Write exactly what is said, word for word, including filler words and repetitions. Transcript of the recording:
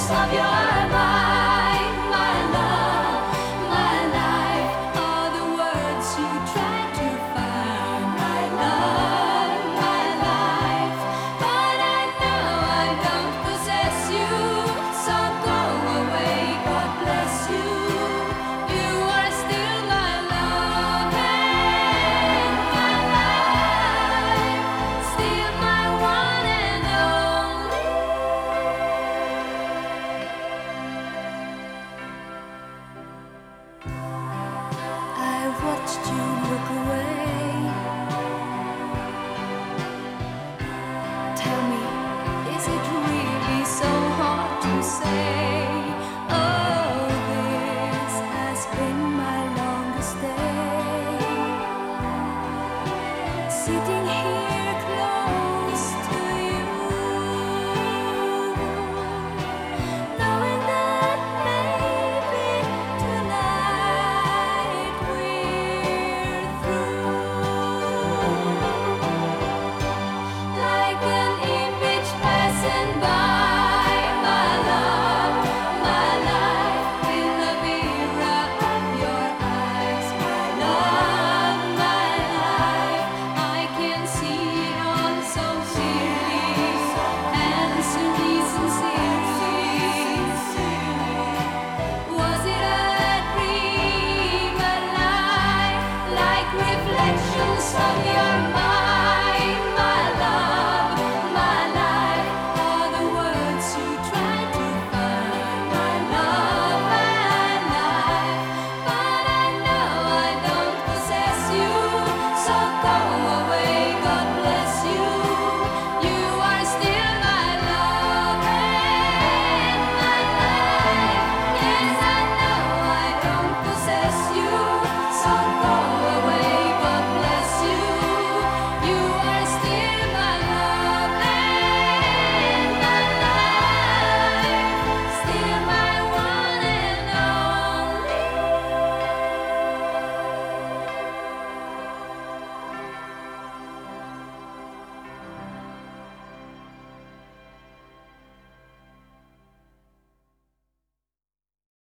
of your mind, my love, my life, all the words you try to find, my love, my life. But I know I don't possess you, so go away, God bless you. You are still my love and my life, still my one and only. I watched you look away. Tell me, is it really so hard to say? Oh, this has been my longest day. Sitting here